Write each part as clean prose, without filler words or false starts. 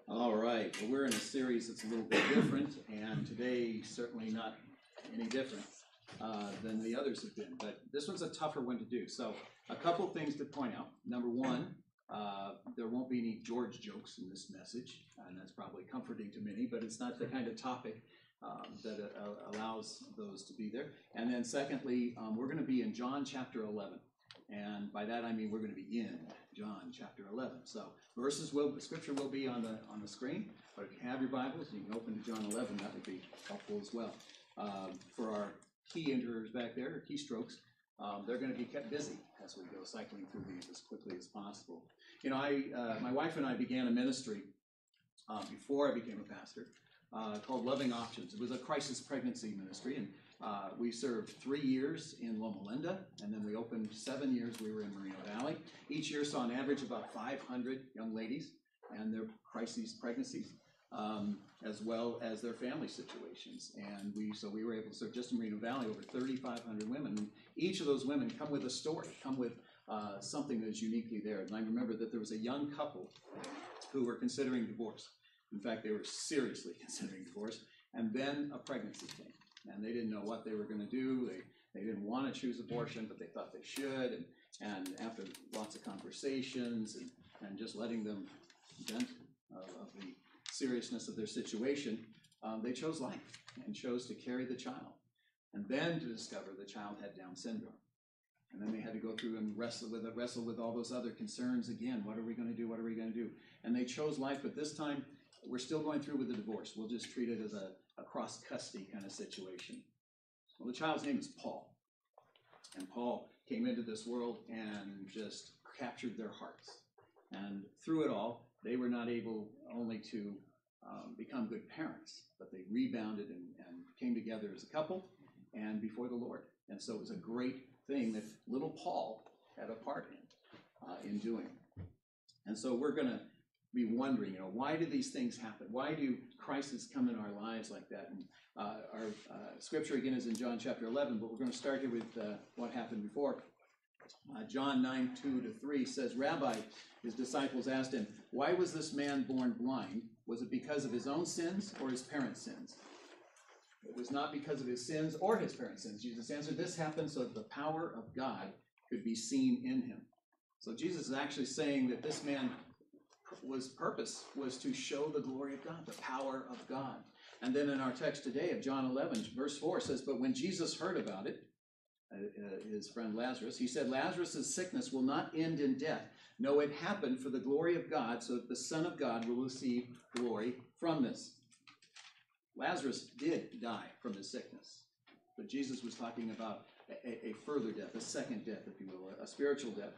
All right, well, we're in a series that's a little bit different, and today certainly not any different than the others have been, but this one's a tougher one to do. So a couple things to point out. Number one, there won't be any George jokes in this message, and that's probably comforting to many, but it's not the kind of topic that allows those to be there. And then secondly, we're going to be in John chapter 11. And by that I mean we're going to be in John chapter 11. So scripture will be on the screen, but if you have your Bibles, you can open to John 11. That would be helpful as well. For our key enterers back there, or keystrokes, they're going to be kept busy as we go cycling through these as quickly as possible. You know, my wife and I began a ministry before I became a pastor called Loving Options. It was a crisis pregnancy ministry, and we served 3 years in Loma Linda, and then we opened 7 years we were in Moreno Valley. Each year saw an average of about 500 young ladies and their crises pregnancies, as well as their family situations. And we were able to serve just in Moreno Valley over 3,500 women. And each of those women come with a story, come with something that is uniquely there. And I remember that there was a young couple who were considering divorce. In fact, they were seriously considering divorce. And then a pregnancy came. And they didn't know what they were going to do. They didn't want to choose abortion, but they thought they should. And after lots of conversations and just letting them vent of the seriousness of their situation, they chose life and chose to carry the child. And then to discover the child had Down syndrome. And then they had to go through and wrestle with all those other concerns again. What are we going to do? What are we going to do? And they chose life, but this time we're still going through with the divorce. We'll just treat it as a cross-custody kind of situation. Well, the child's name is Paul. And Paul came into this world and just captured their hearts. And through it all, they were not able only to become good parents, but they rebounded and came together as a couple and before the Lord. And so it was a great thing that little Paul had a part in doing. And so we're going to be wondering, why do these things happen? Why do crises come in our lives like that? And our scripture again is in John chapter 11, but we're going to start here with what happened before. John 9:2-3 says, Rabbi, his disciples asked him, why was this man born blind? Was it because of his own sins or his parents' sins? It was not because of his sins or his parents' sins. Jesus answered, this happened so that the power of God could be seen in him. So Jesus is actually saying that this man purpose was to show the glory of God, the power of God. And then in our text today of John 11, verse 4 says, but when Jesus heard about it, his friend Lazarus, he said, Lazarus' sickness will not end in death. No, it happened for the glory of God, so that the Son of God will receive glory from this. Lazarus did die from his sickness, but Jesus was talking about a further death, a second death, if you will, a spiritual death.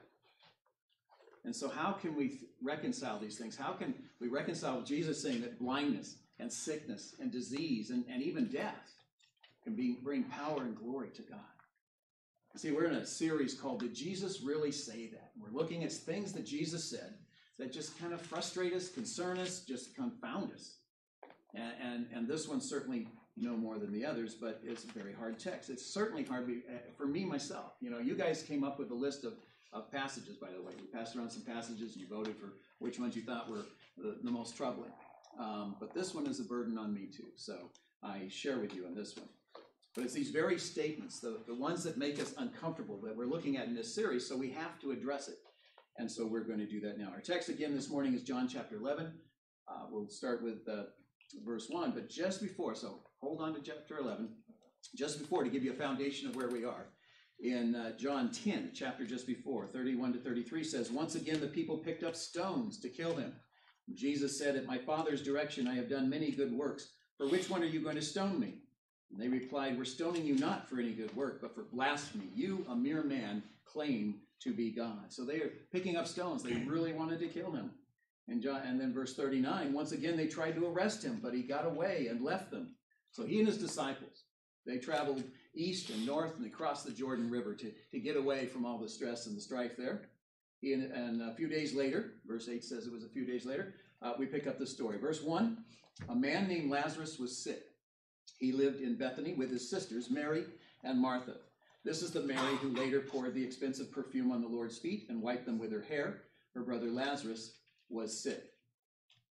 And so how can we reconcile these things? How can we reconcile Jesus saying that blindness and sickness and disease and even death can bring power and glory to God? See, we're in a series called Did Jesus Really Say That? We're looking at things that Jesus said that just kind of frustrate us, concern us, just confound us. And this one certainly no more than the others, but it's a very hard text. It's certainly hard for me myself. You guys came up with a list of passages, by the way. We passed around some passages, and you voted for which ones you thought were the most troubling. But this one is a burden on me too, so I share with you on this one. But it's these very statements, the ones that make us uncomfortable, that we're looking at in this series, so we have to address it. And so we're going to do that now. Our text again this morning is John chapter 11. We'll start with verse 1, but just before, so hold on to chapter 11, just before, to give you a foundation of where we are. In John 10, the chapter just before, 31-33 says, once again the people picked up stones to kill him. Jesus said, at my Father's direction I have done many good works. For which one are you going to stone me? And they replied, we're stoning you not for any good work, but for blasphemy. You, a mere man, claim to be God. So they are picking up stones. They really wanted to kill him. And then verse 39, once again they tried to arrest him, but he got away and left them. So he and his disciples, they traveled east and north, and they crossed the Jordan River to get away from all the stress and the strife there. And a few days later, verse 8 says it was a few days later, we pick up the story. Verse 1, a man named Lazarus was sick. He lived in Bethany with his sisters, Mary and Martha. This is the Mary who later poured the expensive perfume on the Lord's feet and wiped them with her hair. Her brother Lazarus was sick.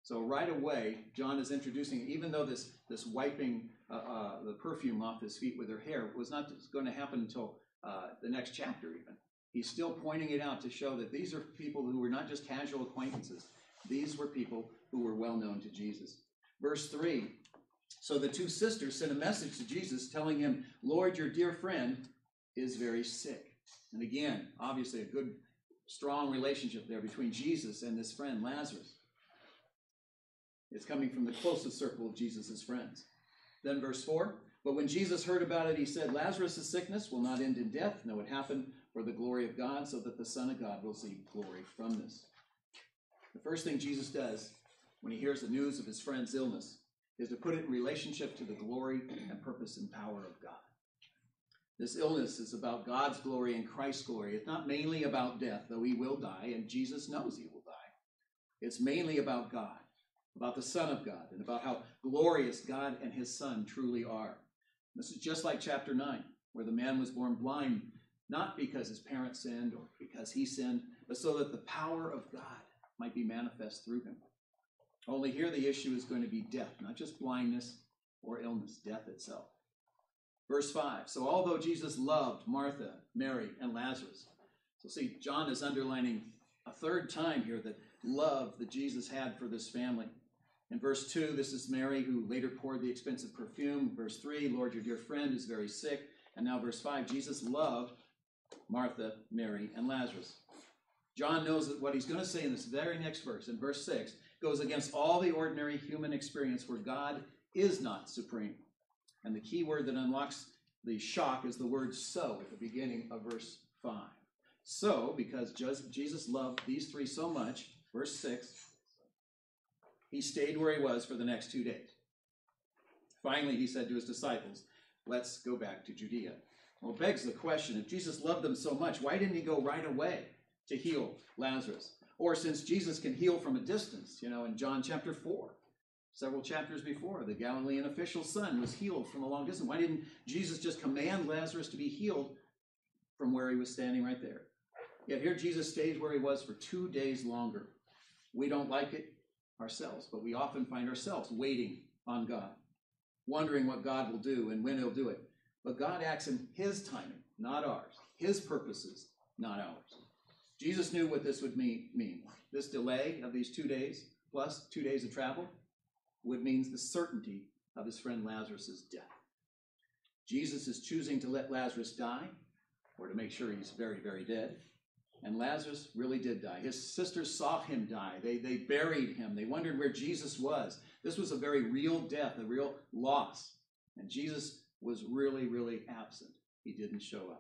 So right away, John is introducing, even though this wiping the perfume off his feet with her hair was not going to happen until the next chapter even. He's still pointing it out to show that these are people who were not just casual acquaintances. These were people who were well known to Jesus. Verse 3, so the two sisters sent a message to Jesus telling him, Lord, your dear friend is very sick. And again, obviously a good, strong relationship there between Jesus and this friend, Lazarus. It's coming from the closest circle of Jesus' friends. Then verse 4, but when Jesus heard about it, he said, Lazarus' sickness will not end in death. No, it happened for the glory of God, so that the Son of God will see glory from this. The first thing Jesus does when he hears the news of his friend's illness is to put it in relationship to the glory and purpose and power of God. This illness is about God's glory and Christ's glory. It's not mainly about death, though he will die, and Jesus knows he will die. It's mainly about God, about the Son of God, and about how glorious God and his Son truly are. This is just like chapter 9, where the man was born blind, not because his parents sinned or because he sinned, but so that the power of God might be manifest through him. Only here the issue is going to be death, not just blindness or illness, death itself. Verse 5, so although Jesus loved Martha, Mary, and Lazarus, so see, John is underlining a third time here that love that Jesus had for this family. In verse 2, this is Mary who later poured the expensive perfume. Verse 3, Lord, your dear friend is very sick. And now verse 5, Jesus loved Martha, Mary, and Lazarus. John knows that what he's going to say in this very next verse, in verse 6, goes against all the ordinary human experience where God is not supreme. And the key word that unlocks the shock is the word so at the beginning of verse 5. So, because Jesus loved these three so much, verse 6, he stayed where he was for the next 2 days. Finally, he said to his disciples, let's go back to Judea. Well, it begs the question, if Jesus loved them so much, why didn't he go right away to heal Lazarus? Or since Jesus can heal from a distance, in John chapter 4, several chapters before, the Galilean official's son was healed from a long distance. Why didn't Jesus just command Lazarus to be healed from where he was standing right there? Yet here Jesus stays where he was for 2 days longer. We don't like it ourselves, but we often find ourselves waiting on God, wondering what God will do and when he'll do it. But God acts in his timing, not ours. His purposes, not ours. Jesus knew what this would mean. This delay of these 2 days, plus 2 days of travel, would mean the certainty of his friend Lazarus' death. Jesus is choosing to let Lazarus die, or to make sure he's very, very dead. And Lazarus really did die. His sisters saw him die. They buried him. They wondered where Jesus was. This was a very real death, a real loss. And Jesus was really, really absent. He didn't show up.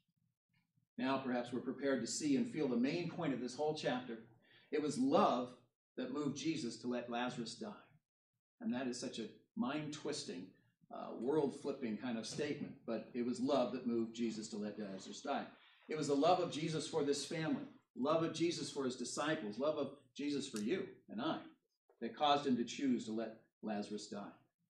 Now perhaps we're prepared to see and feel the main point of this whole chapter. It was love that moved Jesus to let Lazarus die. And that is such a mind-twisting, world-flipping kind of statement. But it was love that moved Jesus to let Lazarus die. It was the love of Jesus for this family, love of Jesus for his disciples, love of Jesus for you and I, that caused him to choose to let Lazarus die.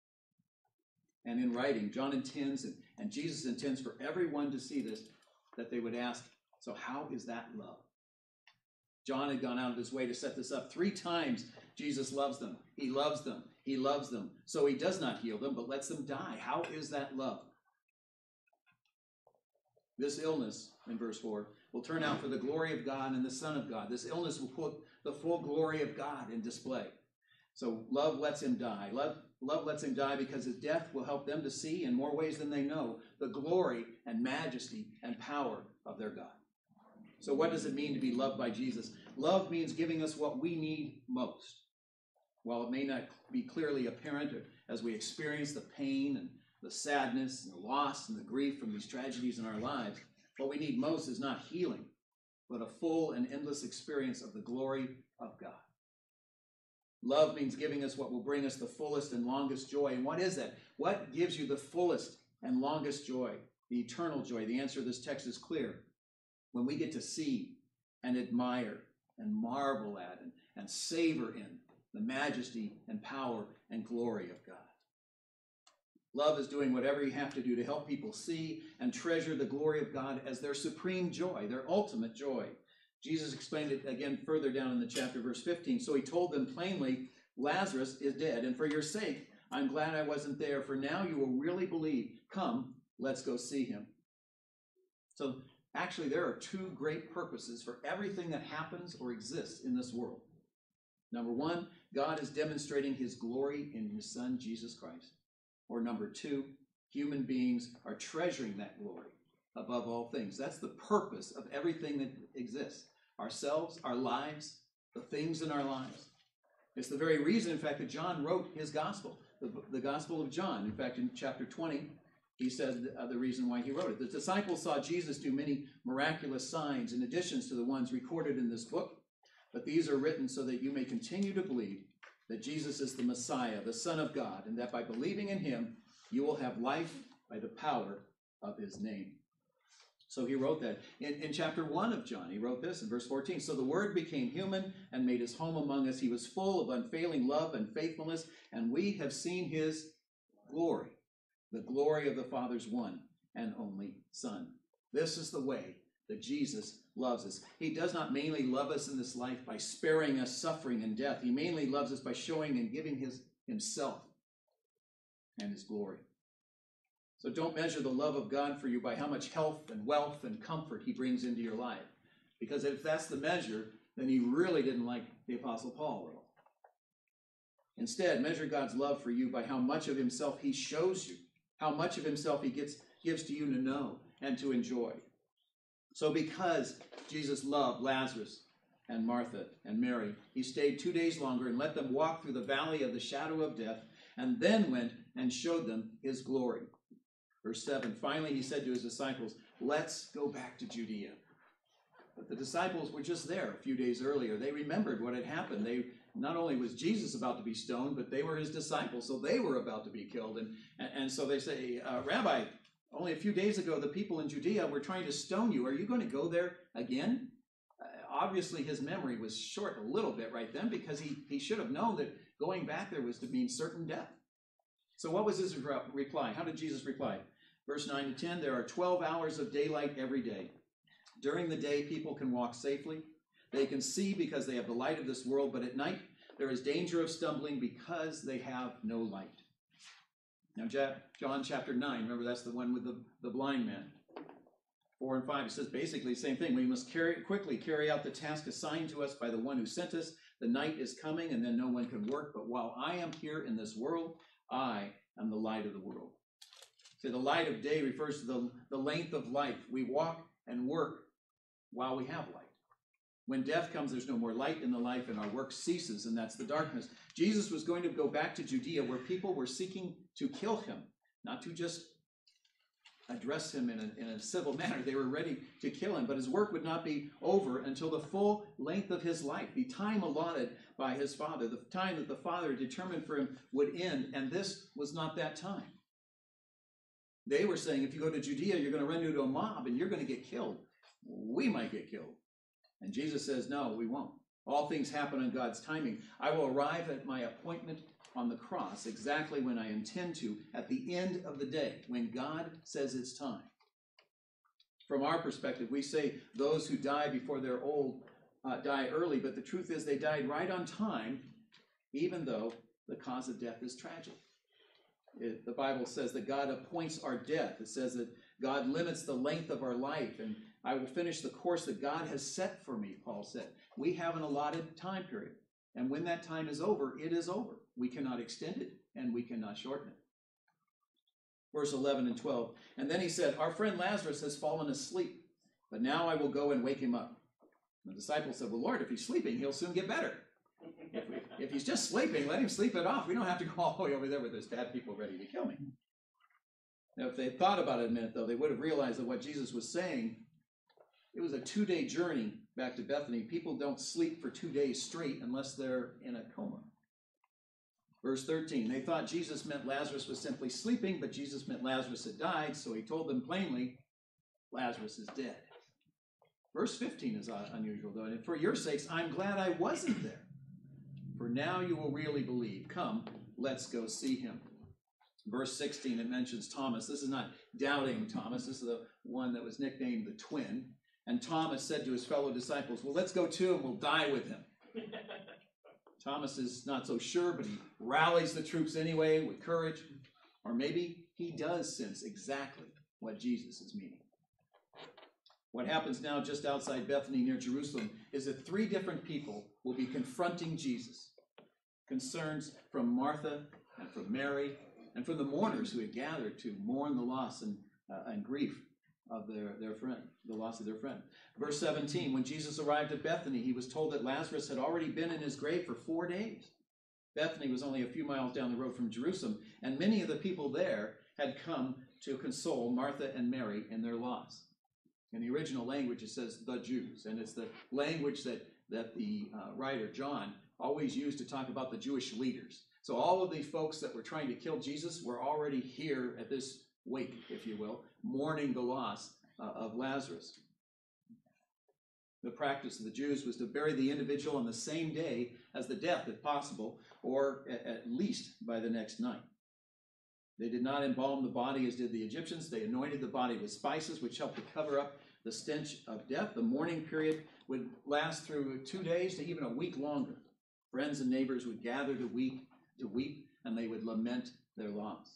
And in writing, John intends, and Jesus intends for everyone to see this, that they would ask, so how is that love? John had gone out of his way to set this up 3 times. Jesus loves them. He loves them. He loves them. So he does not heal them, but lets them die. How is that love? This illness, in verse 4, will turn out for the glory of God and the Son of God. This illness will put the full glory of God in display. So love lets him die. Love lets him die because his death will help them to see, in more ways than they know, the glory and majesty and power of their God. So what does it mean to be loved by Jesus? Love means giving us what we need most. While it may not be clearly apparent as we experience the pain and the sadness and the loss and the grief from these tragedies in our lives, what we need most is not healing, but a full and endless experience of the glory of God. Love means giving us what will bring us the fullest and longest joy. And what is that? What gives you the fullest and longest joy? The eternal joy. The answer to this text is clear. When we get to see and admire and marvel at and savor in the majesty and power and glory of God. Love is doing whatever you have to do to help people see and treasure the glory of God as their supreme joy, their ultimate joy. Jesus explained it again further down in the chapter, verse 15. So he told them plainly, Lazarus is dead, and for your sake, I'm glad I wasn't there, for now you will really believe. Come, let's go see him. So actually, there are two great purposes for everything that happens or exists in this world. Number one, God is demonstrating his glory in his son, Jesus Christ. Or number two, human beings are treasuring that glory above all things. That's the purpose of everything that exists. Ourselves, our lives, the things in our lives. It's the very reason, in fact, that John wrote his gospel, the Gospel of John. In fact, in chapter 20, he said the reason why he wrote it. The disciples saw Jesus do many miraculous signs in addition to the ones recorded in this book, but these are written so that you may continue to believe that Jesus is the Messiah, the Son of God, and that by believing in him, you will have life by the power of his name. So he wrote that. In chapter 1 of John, he wrote this in verse 14. So the Word became human and made his home among us. He was full of unfailing love and faithfulness, and we have seen his glory, the glory of the Father's one and only Son. This is the way that Jesus loves us. He does not mainly love us in this life by sparing us suffering and death. He mainly loves us by showing and giving himself and his glory. So don't measure the love of God for you by how much health and wealth and comfort he brings into your life. Because if that's the measure, then he really didn't like the Apostle Paul at all. Instead, measure God's love for you by how much of himself he shows you, how much of himself he gives to you to know and to enjoy. So because Jesus loved Lazarus and Martha and Mary, he stayed 2 days longer and let them walk through the valley of the shadow of death, and then went and showed them his glory. Verse 7, finally he said to his disciples, let's go back to Judea. But the disciples were just there a few days earlier. They remembered what had happened. Not only was Jesus about to be stoned, but they were his disciples, so they were about to be killed. And so they say, Rabbi, only a few days ago the people in Judea were trying to stone you. Are you going to go there again? Obviously his memory was short a little bit right then, because he should have known that going back there was to mean certain death. So what was his reply? How did Jesus reply? Verse 9 to 10, there are 12 hours of daylight every day. During the day, people can walk safely. They can see because they have the light of this world, but at night, there is danger of stumbling because they have no light. Now, John chapter 9, remember that's the one with the blind man. 4 and 5, it says basically the same thing. We must quickly carry out the task assigned to us by the one who sent us. The night is coming, and then no one can work. But while I am here in this world, I am the light of the world. See, the light of day refers to the length of life. We walk and work while we have light. When death comes, there's no more light in the life, and our work ceases, and that's the darkness. Jesus was going to go back to Judea, where people were seeking to kill him, not to just address him in a civil manner. They were ready to kill him, but his work would not be over until the full length of his life, the time allotted by his Father, the time that the Father determined for him would end, and this was not that time. They were saying, if you go to Judea, you're going to run into a mob and you're going to get killed. We might get killed. And Jesus says, no, we won't. All things happen in God's timing. I will arrive at my appointment on the cross exactly when I intend to, at the end of the day, when God says it's time. From our perspective, we say those who die before they're old die early, but the truth is they died right on time, even though the cause of death is tragic. The Bible says that God appoints our death. It says that God limits the length of our life, and I will finish the course that God has set for me, Paul said. We have an allotted time period, and when that time is over, it is over. We cannot extend it, and we cannot shorten it. Verse 11 and 12, and then he said, our friend Lazarus has fallen asleep, but now I will go and wake him up. The disciples said, well, Lord, if he's sleeping, he'll soon get better. If he's just sleeping, let him sleep it off. We don't have to go all the way over there with those bad people ready to kill me. Now, if they had thought about it a minute, though, they would have realized that what Jesus was saying, it was a 2-day journey back to Bethany. People don't sleep for 2 days straight unless they're in a coma. Verse 13, they thought Jesus meant Lazarus was simply sleeping, but Jesus meant Lazarus had died, so he told them plainly, Lazarus is dead. Verse 15 is unusual, though, and for your sakes, I'm glad I wasn't there. For now you will really believe. Come, let's go see him. Verse 16, it mentions Thomas. This is not doubting Thomas. This is the one that was nicknamed the twin. And Thomas said to his fellow disciples, well, let's go too, and we'll die with him. Thomas is not so sure, but he rallies the troops anyway with courage. Or maybe he does sense exactly what Jesus is meaning. What happens now just outside Bethany near Jerusalem is that 3 different people will be confronting Jesus. Concerns from Martha and from Mary and from the mourners who had gathered to mourn the loss and grief of their friend, the loss of their friend. Verse 17, when Jesus arrived at Bethany, he was told that Lazarus had already been in his grave for 4 days. Bethany was only a few miles down the road from Jerusalem, and many of the people there had come to console Martha and Mary in their loss. In the original language, it says the Jews, and it's the language that the writer, John, always used to talk about the Jewish leaders. So all of these folks that were trying to kill Jesus were already here at this wake, if you will, mourning the loss of Lazarus. The practice of the Jews was to bury the individual on the same day as the death, if possible, or at least by the next night. They did not embalm the body as did the Egyptians. They anointed the body with spices, which helped to cover up the stench of death. The mourning period would last through 2 days to even a week longer. Friends and neighbors would gather to weep, and they would lament their loss.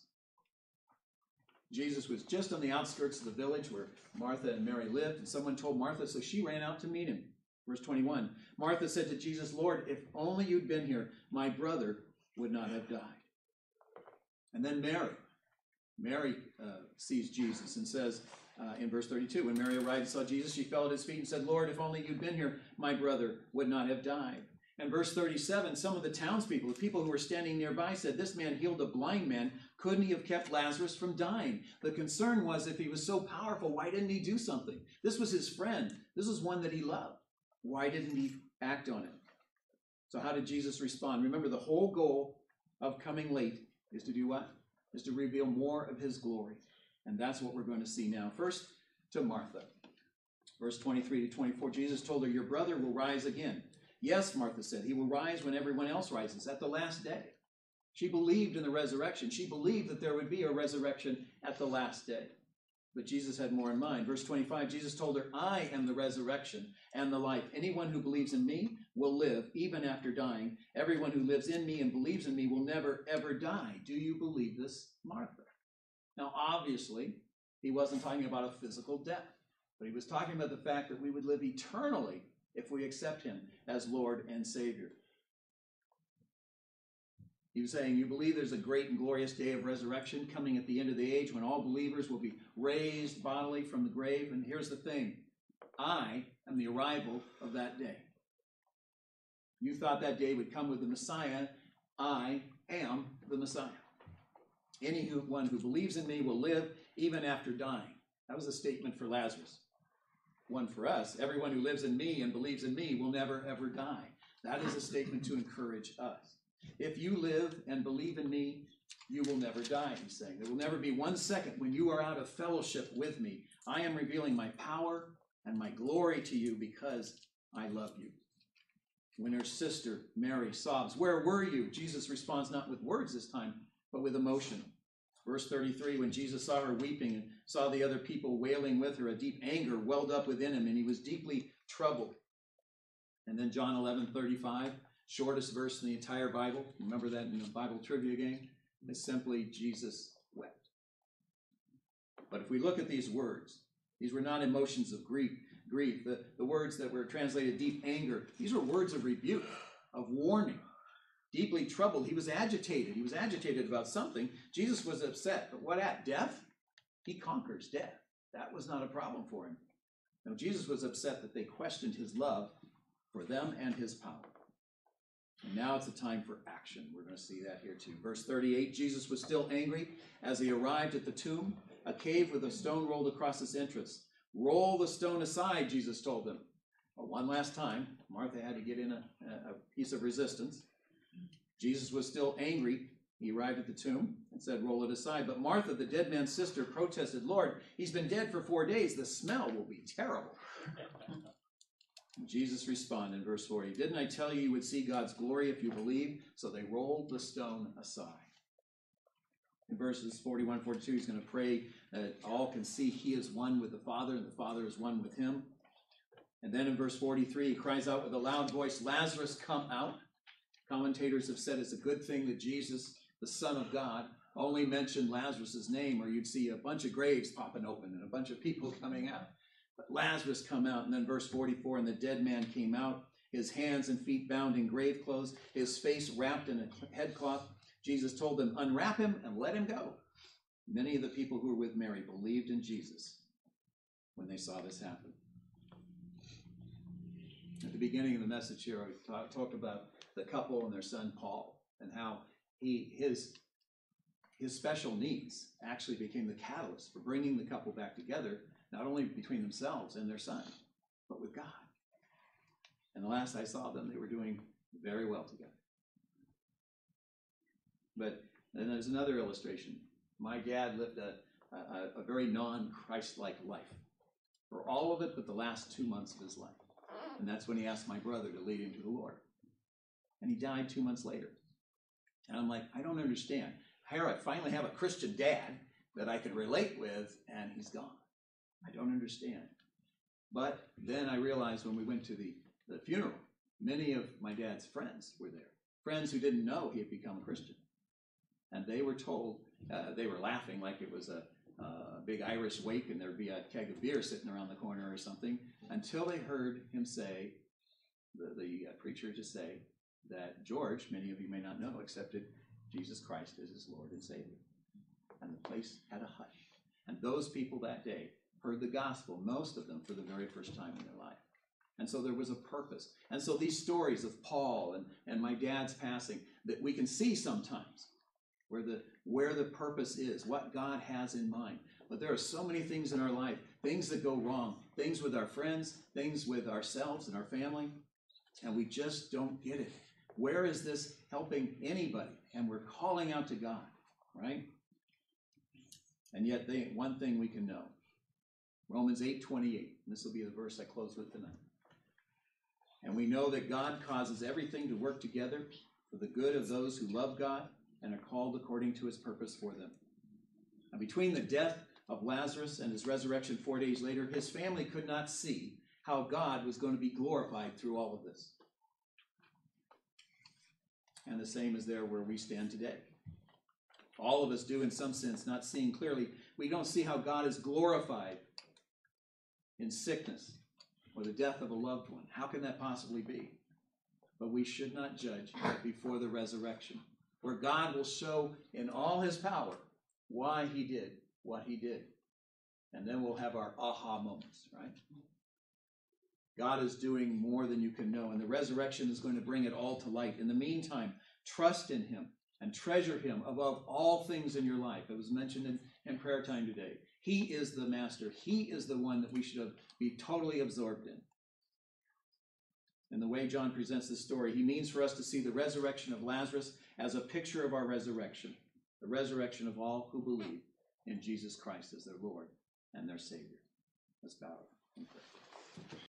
Jesus was just on the outskirts of the village where Martha and Mary lived, and someone told Martha, so she ran out to meet him. Verse 21, Martha said to Jesus, Lord, if only you'd been here, my brother would not have died. And then Mary sees Jesus and says in verse 32, when Mary arrived and saw Jesus, she fell at his feet and said, Lord, if only you'd been here, my brother would not have died. And verse 37, some of the townspeople, the people who were standing nearby, said, this man healed a blind man. Couldn't he have kept Lazarus from dying? The concern was, if he was so powerful, why didn't he do something? This was his friend. This was one that he loved. Why didn't he act on it? So how did Jesus respond? Remember, the whole goal of coming late is to do what? Is to reveal more of his glory. And that's what we're going to see now. First, to Martha. Verse 23 to 24, Jesus told her, your brother will rise again. Yes, Martha said, he will rise when everyone else rises, at the last day. She believed in the resurrection. She believed that there would be a resurrection at the last day. But Jesus had more in mind. Verse 25, Jesus told her, I am the resurrection and the life. Anyone who believes in me will live even after dying. Everyone who lives in me and believes in me will never, ever die. Do you believe this, Martha? Now, obviously, he wasn't talking about a physical death, but he was talking about the fact that we would live eternally if we accept him as Lord and Savior. He was saying, you believe there's a great and glorious day of resurrection coming at the end of the age when all believers will be raised bodily from the grave. And here's the thing. I am the arrival of that day. You thought that day would come with the Messiah. I am the Messiah. Anyone who believes in me will live even after dying. That was a statement for Lazarus. One for us. Everyone who lives in me and believes in me will never, ever die. That is a statement to encourage us. If you live and believe in me, you will never die, he's saying. There will never be 1 second when you are out of fellowship with me. I am revealing my power and my glory to you because I love you. When her sister, Mary, sobs, where were you? Jesus responds not with words this time, but with emotion. Verse 33, when Jesus saw her weeping and saw the other people wailing with her, a deep anger welled up within him, and he was deeply troubled. And then John 11:35, shortest verse in the entire Bible. Remember that in the Bible trivia game? It's simply, Jesus wept. But if we look at these words, these were not emotions of grief. The words that were translated deep anger, these were words of rebuke, of warning. Deeply troubled. He was agitated. He was agitated about something. Jesus was upset. But what at? Death? He conquers death. That was not a problem for him. No, Jesus was upset that they questioned his love for them and his power. And now it's a time for action. We're going to see that here too. Verse 38, Jesus was still angry as he arrived at the tomb, a cave with a stone rolled across its entrance. Roll the stone aside, Jesus told them. Well, one last time, Martha had to get in a piece of resistance. Jesus was still angry. He arrived at the tomb and said, roll it aside. But Martha, the dead man's sister, protested, Lord, he's been dead for 4 days. The smell will be terrible. Jesus responded in verse 40, didn't I tell you would see God's glory if you believe? So they rolled the stone aside. In verses 41, 42, he's going to pray that all can see he is one with the Father and the Father is one with him. And then in verse 43, he cries out with a loud voice, Lazarus, come out. Commentators have said it's a good thing that Jesus, the Son of God, only mentioned Lazarus' name, or you'd see a bunch of graves popping open and a bunch of people coming out. But Lazarus come out, and then verse 44, and the dead man came out, his hands and feet bound in grave clothes, his face wrapped in a headcloth. Jesus told them, unwrap him and let him go. Many of the people who were with Mary believed in Jesus when they saw this happen. At the beginning of the message here, I talked about the couple and their son Paul, and how his special needs actually became the catalyst for bringing the couple back together, not only between themselves and their son, but with God. And the last I saw them, they were doing very well together. But then there's another illustration. My dad lived a very non-Christ-like life for all of it but the last 2 months of his life. And that's when he asked my brother to lead him to the Lord. And he died 2 months later. And I'm like, I don't understand. Here I finally have a Christian dad that I can relate with, and he's gone. I don't understand. But then I realized when we went to the funeral, many of my dad's friends were there. Friends who didn't know he had become a Christian. And they were told, they were laughing like it was a big Irish wake and there'd be a keg of beer sitting around the corner or something, until they heard him say, the preacher just say, that George, many of you may not know, accepted Jesus Christ as his Lord and Savior. And the place had a hush. And those people that day heard the gospel, most of them, for the very first time in their life. And so there was a purpose. And so these stories of Paul and my dad's passing, that we can see sometimes where the purpose is, what God has in mind. But there are so many things in our life, things that go wrong, things with our friends, things with ourselves and our family, and we just don't get it. Where is this helping anybody? And we're calling out to God, right? And yet one thing we can know. Romans 8:28. This will be the verse I close with tonight. And we know that God causes everything to work together for the good of those who love God and are called according to his purpose for them. And between the death of Lazarus and his resurrection 4 days later, his family could not see how God was going to be glorified through all of this. And the same is there where we stand today. All of us do in some sense, not seeing clearly. We don't see how God is glorified in sickness or the death of a loved one. How can that possibly be? But we should not judge before the resurrection, where God will show in all his power why he did what he did. And then we'll have our aha moments, right? God is doing more than you can know, and the resurrection is going to bring it all to light. In the meantime, trust in him and treasure him above all things in your life. It was mentioned in prayer time today. He is the master. He is the one that we should be totally absorbed in. And the way John presents this story, he means for us to see the resurrection of Lazarus as a picture of our resurrection, the resurrection of all who believe in Jesus Christ as their Lord and their Savior. Let's bow and pray.